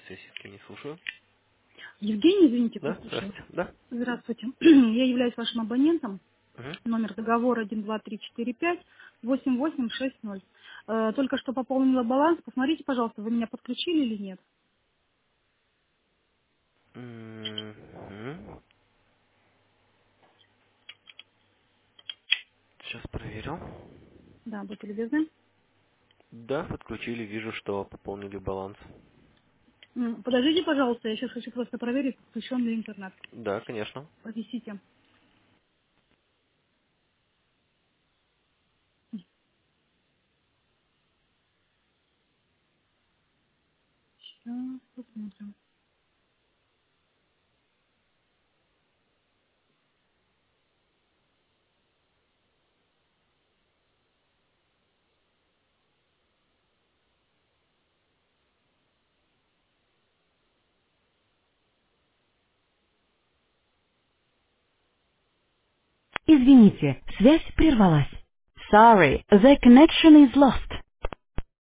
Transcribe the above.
Если не слушаю. Евгений, извините, Да, послушаю. здравствуйте. Да. Здравствуйте. Я являюсь вашим абонентом. Мгм. Номер договора 12345-8860. Только что пополнила баланс. Посмотрите, пожалуйста, вы меня подключили или нет? Мгм. Сейчас проверю. Да, будьте любезны. Да, подключили, вижу, что пополнили баланс. Подождите, пожалуйста, я сейчас хочу просто проверить, подключен ли интернет. Да, конечно. Повисите. Сейчас посмотрим. Извините, связь прервалась. Sorry, the connection is lost.